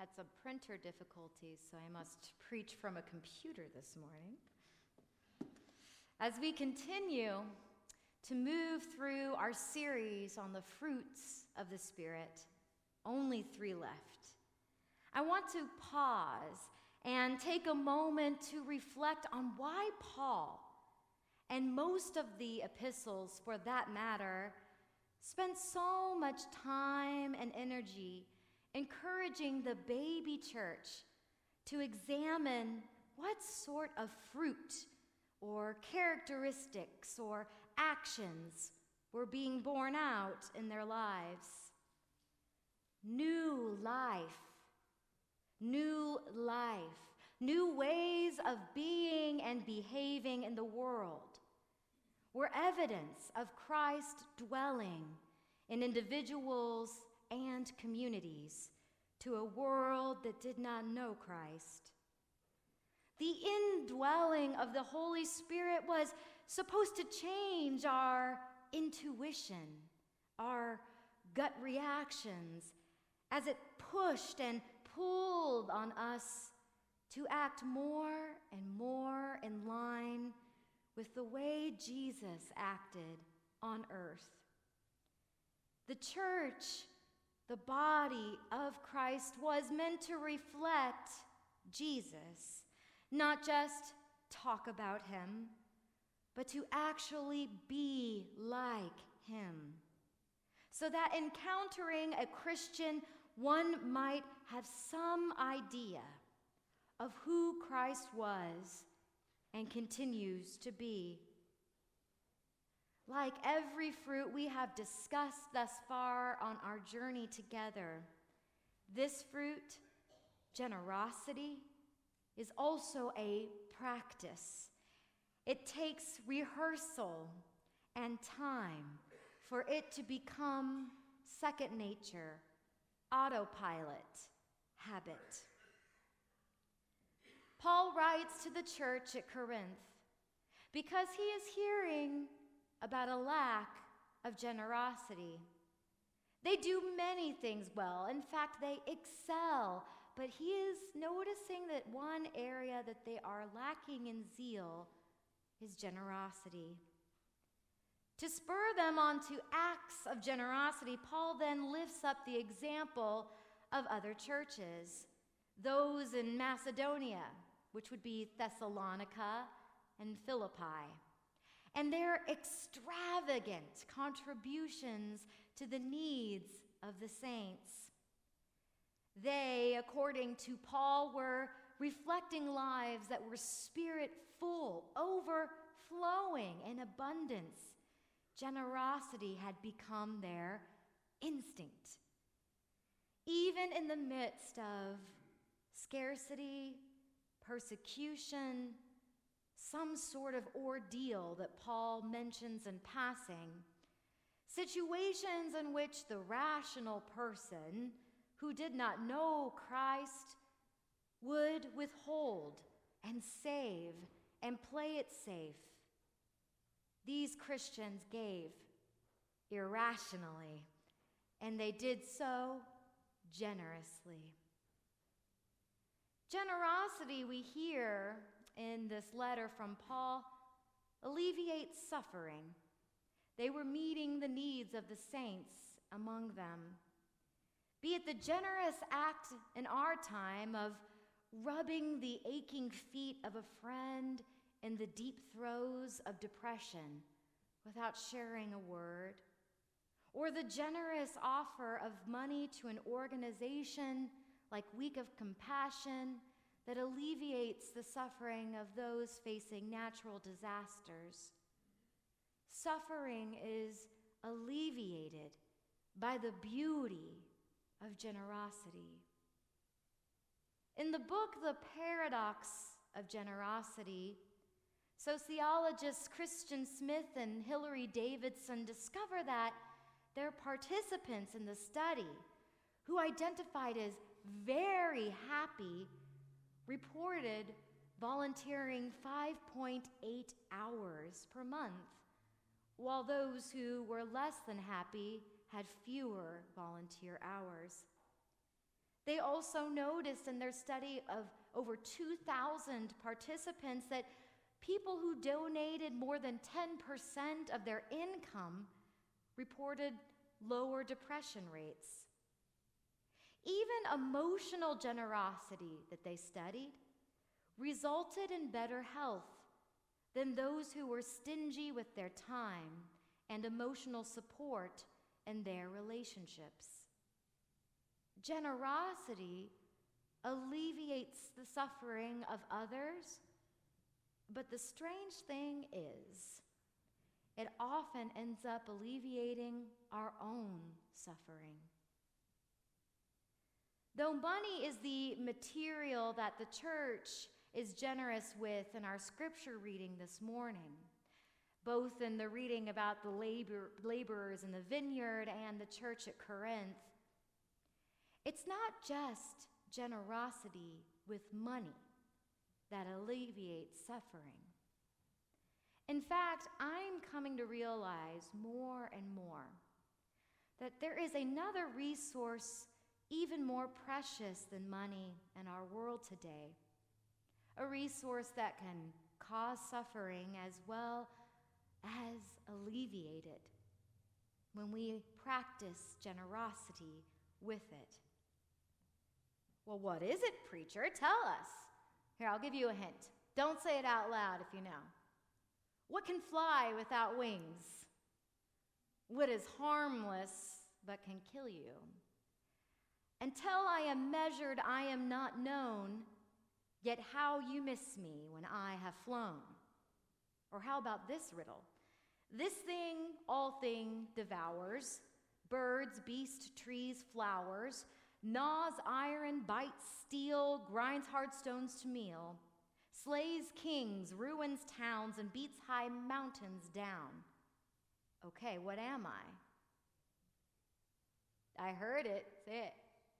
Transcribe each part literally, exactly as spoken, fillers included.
had some printer difficulties, so I must preach from a computer this morning. As we continue to move through our series on the fruits of the Spirit, only three left, I want to pause and take a moment to reflect on why Paul, and most of the epistles for that matter, spent so much time and energy encouraging the baby church to examine what sort of fruit or characteristics or actions were being borne out in their lives. New life, new life, new ways of being and behaving in the world were evidence of Christ dwelling in individuals and communities to a world that did not know Christ. The indwelling of the Holy Spirit was supposed to change our intuition, our gut reactions, as it pushed and pulled on us to act more and more in line with the way Jesus acted on earth. The church, the body of Christ, was meant to reflect Jesus, not just talk about him, but to actually be like him, so that encountering a Christian, one might have some idea of who Christ was and continues to be. Like every fruit we have discussed thus far on our journey together, this fruit, generosity, is also a practice. It takes rehearsal and time for it to become second nature, autopilot, habit. Paul writes to the church at Corinth because he is hearing about a lack of generosity. They do many things well. In fact, they excel. But he is noticing that one area that they are lacking in zeal is generosity. To spur them on to acts of generosity, Paul then lifts up the example of other churches, those in Macedonia, which would be Thessalonica and Philippi, and their extravagant contributions to the needs of the saints. They, according to Paul, were reflecting lives that were spirit-full, overflowing in abundance. Generosity had become their instinct. Even in the midst of scarcity, persecution, some sort of ordeal that Paul mentions in passing, situations in which the rational person who did not know Christ would withhold and save and play it safe, these Christians gave irrationally, and they did so generously. Generosity, we hear in this letter from Paul, alleviates suffering. They were meeting the needs of the saints among them. Be it the generous act in our time of rubbing the aching feet of a friend in the deep throes of depression without sharing a word, or the generous offer of money to an organization like Week of Compassion that alleviates the suffering of those facing natural disasters. Suffering is alleviated by the beauty of generosity. In the book, The Paradox of Generosity, sociologists Christian Smith and Hilary Davidson discover that their participants in the study, who identified as very happy, reported volunteering five point eight hours per month, while those who were less than happy had fewer volunteer hours. They also noticed in their study of over two thousand participants that people who donated more than ten percent of their income reported lower depression rates. Even emotional generosity that they studied resulted in better health than those who were stingy with their time and emotional support in their relationships. Generosity alleviates the suffering of others, but the strange thing is, it often ends up alleviating our own suffering. Though money is the material that the church is generous with in our scripture reading this morning, both in the reading about the labor, laborers in the vineyard and the church at Corinth, it's not just generosity with money that alleviates suffering. In fact, I'm coming to realize more and more that there is another resource even more precious than money in our world today, a resource that can cause suffering as well as alleviate it when we practice generosity with it. Well, what is it, preacher? Tell us. Here, I'll give you a hint. Don't say it out loud if you know. What can fly without wings? What is harmless but can kill you? Until I am measured, I am not known, yet how you miss me when I have flown. Or how about this riddle? This thing, all thing devours, birds, beasts, trees, flowers, gnaws iron, bites steel, grinds hard stones to meal, slays kings, ruins towns, and beats high mountains down. Okay, what am I? I heard it. Say it.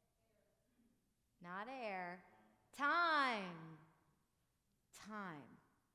Not air. Time. Time.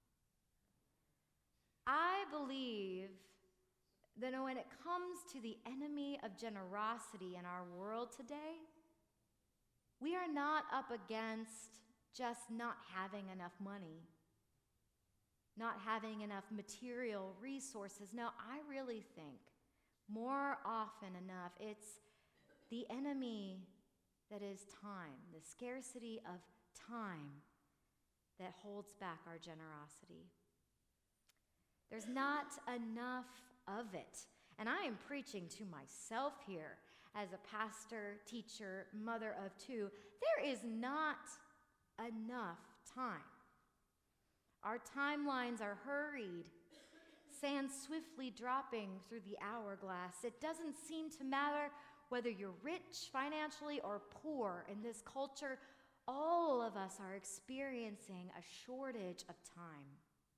I believe that when it comes to the enemy of generosity in our world today, we are not up against just not having enough money, not having enough material resources. No, I really think more often enough it's the enemy that is time, the scarcity of time that holds back our generosity. There's not enough of it. And I am preaching to myself here as a pastor, teacher, mother of two. There is not enough time. Our timelines are hurried, sand swiftly dropping through the hourglass. It doesn't seem to matter whether you're rich financially or poor in this culture. All of us are experiencing a shortage of time.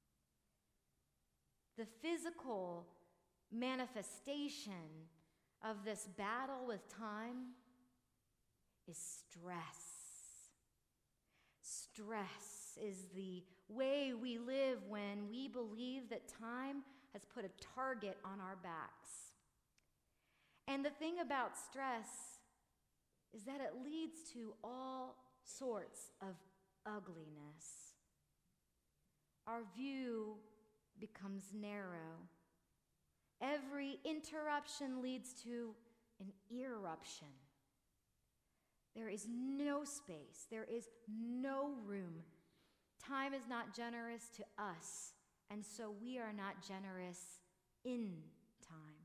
The physical manifestation of this battle with time is stress. Stress is the way we live when we believe that time has put a target on our backs. And the thing about stress is that it leads to all sorts of ugliness. Our view becomes narrow. Every interruption leads to an eruption. There is no space. There is no room. Time is not generous to us, and so we are not generous in time.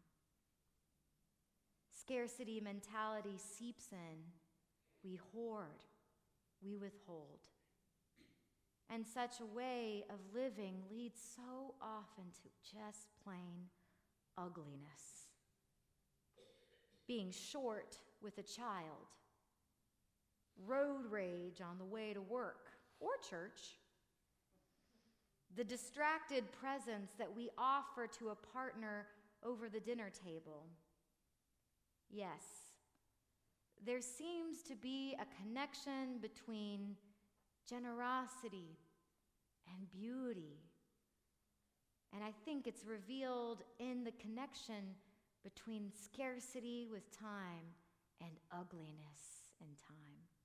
Scarcity mentality seeps in. We hoard. We withhold. And such a way of living leads so often to just plain ugliness. Being short with a child, road rage on the way to work or church, the distracted presence that we offer to a partner over the dinner table. Yes, there seems to be a connection between generosity and beauty. And I think it's revealed in the connection between scarcity with time and ugliness in time.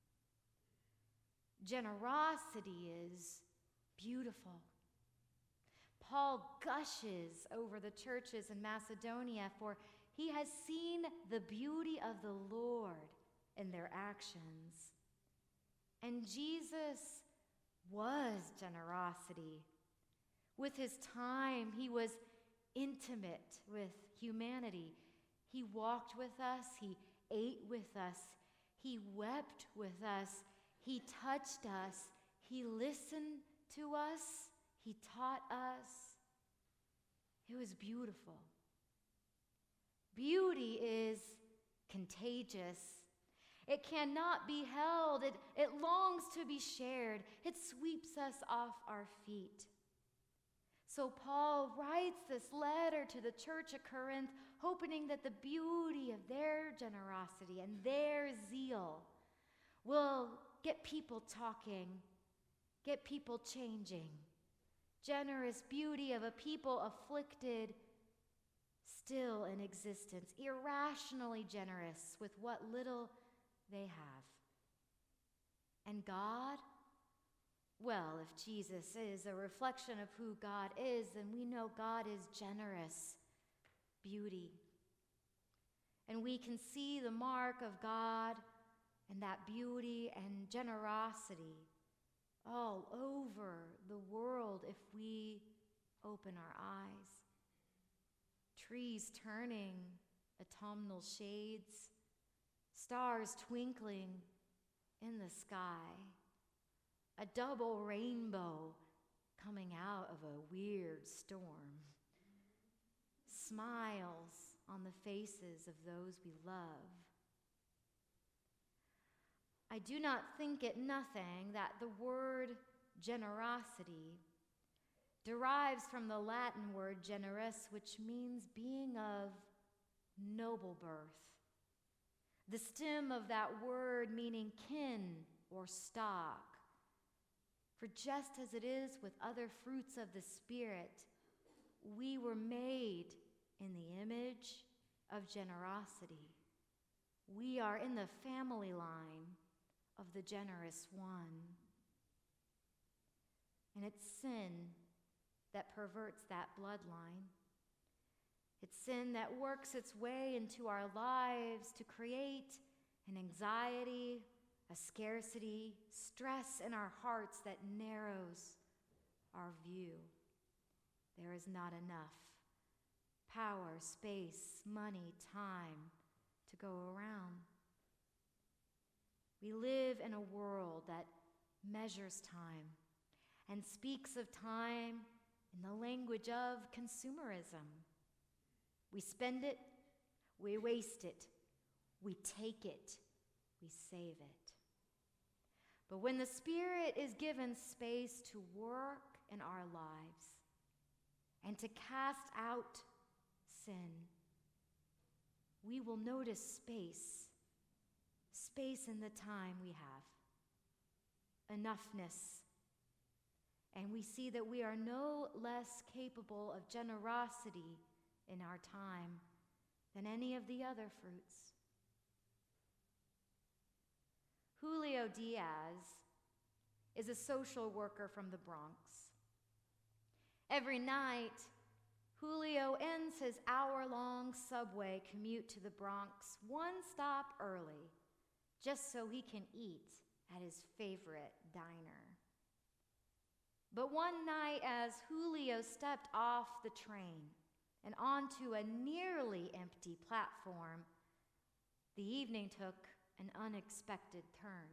Generosity is beautiful. Paul gushes over the churches in Macedonia, for he has seen the beauty of the Lord in their actions. And Jesus was generosity. With his time, he was intimate with humanity. He walked with us, he ate with us, he wept with us, he touched us, he listened to us, he taught us. It was beautiful. Beauty is contagious. It cannot be held. It, it longs to be shared. It sweeps us off our feet. So Paul writes this letter to the church at Corinth, hoping that the beauty of their generosity and their zeal will get people talking, get people changing. Generous beauty of a people afflicted, still in existence, irrationally generous with what little they have. And God? Well, if Jesus is a reflection of who God is, then we know God is generous beauty. And we can see the mark of God and that beauty and generosity all over the world if we open our eyes. Trees turning autumnal shades, stars twinkling in the sky, a double rainbow coming out of a weird storm, smiles on the faces of those we love. I do not think it nothing that the word generosity derives from the Latin word generis, which means being of noble birth. The stem of that word meaning kin or stock. For just as it is with other fruits of the Spirit, we were made in the image of generosity. We are in the family line of the generous one. And it's sin that perverts that bloodline. It's sin that works its way into our lives to create an anxiety, a scarcity, stress in our hearts that narrows our view. There is not enough power, space, money, time to go around. We live in a world that measures time and speaks of time in the language of consumerism. We spend it, we waste it, we take it, we save it. But when the Spirit is given space to work in our lives and to cast out sin, we will notice space, space in the time we have, enoughness, and we see that we are no less capable of generosity in our time than any of the other fruits. Julio Diaz is a social worker from the Bronx. Every night, Julio ends his hour-long subway commute to the Bronx one stop early, just so he can eat at his favorite diner. But one night, as Julio stepped off the train and onto a nearly empty platform, the evening took an unexpected turn.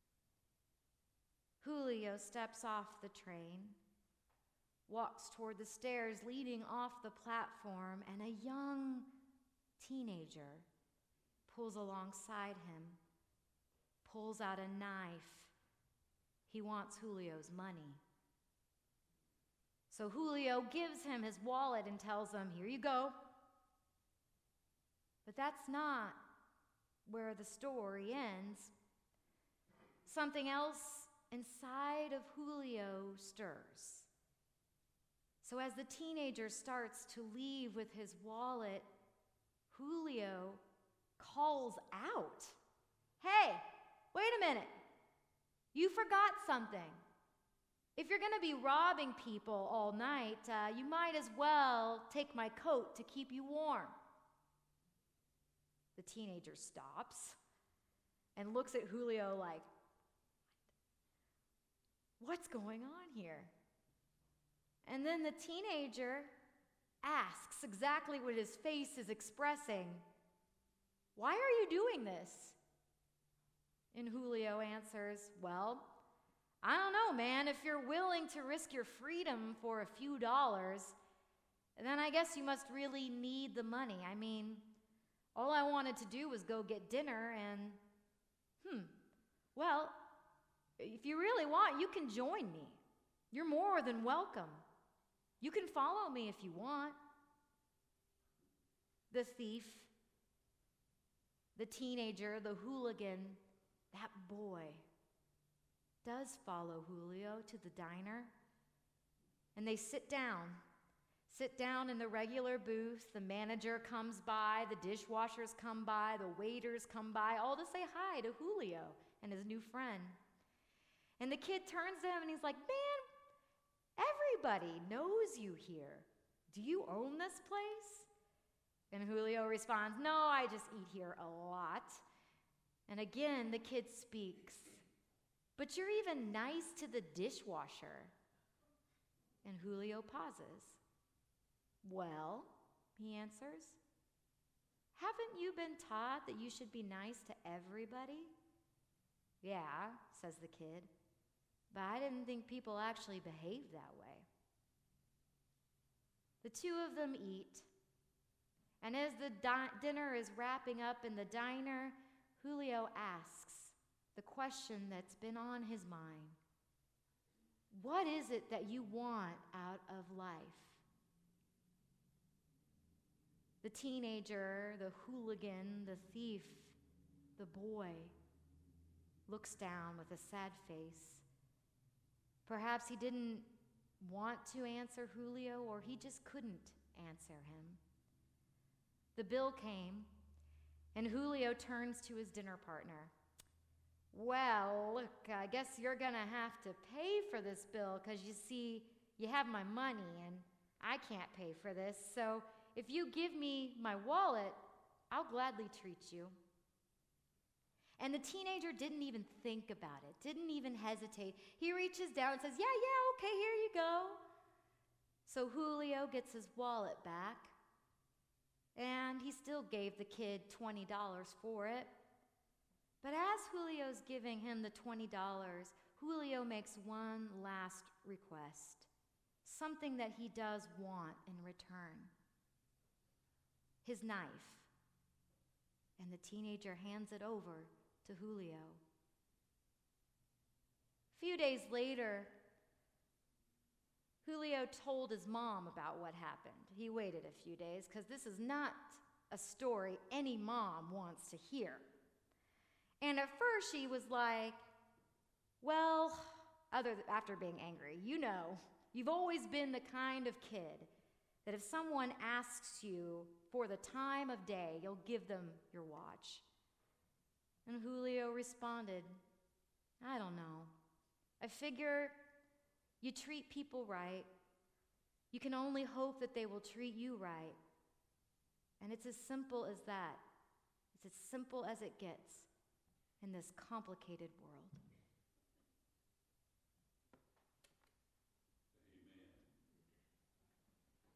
Julio steps off the train, walks toward the stairs leading off the platform, and a young teenager pulls alongside him, pulls out a knife. He wants Julio's money. So Julio gives him his wallet and tells him, "Here you go." But that's not where the story ends. Something else inside of Julio stirs. So as the teenager starts to leave with his wallet, Julio calls out, "Hey, wait a minute. You forgot something. If you're going to be robbing people all night, uh, you might as well take my coat to keep you warm. The teenager stops and looks at Julio like, what's going on here? And then the teenager asks exactly what his face is expressing. Why are you doing this? And Julio answers, well, I don't know, man. If you're willing to risk your freedom for a few dollars, then I guess you must really need the money. I mean, all I wanted to do was go get dinner and, hmm, well, if you really want, you can join me. You're more than welcome. You can follow me if you want. The thief, the teenager, the hooligan, that boy does follow Julio to the diner. And they sit down, sit down in the regular booth. The manager comes by, the dishwashers come by, the waiters come by, all to say hi to Julio and his new friend. And the kid turns to him and he's like, man, everybody knows you here. Do you own this place? And Julio responds, no, I just eat here a lot. And again, the kid speaks, but you're even nice to the dishwasher. And Julio pauses. Well, he answers, haven't you been taught that you should be nice to everybody? Yeah, says the kid, but I didn't think people actually behaved that way. The two of them eat, and as the di- dinner is wrapping up in the diner, Julio asks the question that's been on his mind. What is it that you want out of life? The teenager, the hooligan, the thief, the boy looks down with a sad face. Perhaps he didn't want to answer Julio, or he just couldn't answer him. The bill came, and Julio turns to his dinner partner. Well, look, I guess you're going to have to pay for this bill because, you see, you have my money, and I can't pay for this. So if you give me my wallet, I'll gladly treat you. And the teenager didn't even think about it, didn't even hesitate. He reaches down and says, yeah, yeah, okay, here you go. So Julio gets his wallet back, and he still gave the kid twenty dollars for it. But as Julio's giving him the twenty dollars, Julio makes one last request, something that he does want in return. His knife. And the teenager hands it over to Julio. A few days later, Julio told his mom about what happened. He waited a few days because this is not a story any mom wants to hear. And at first she was like, well, other th- after being angry, you know, you've always been the kind of kid that if someone asks you for the time of day, you'll give them your watch. And Julio responded, I don't know. I figure you treat people right. You can only hope that they will treat you right. And it's as simple as that. It's as simple as it gets in this complicated world.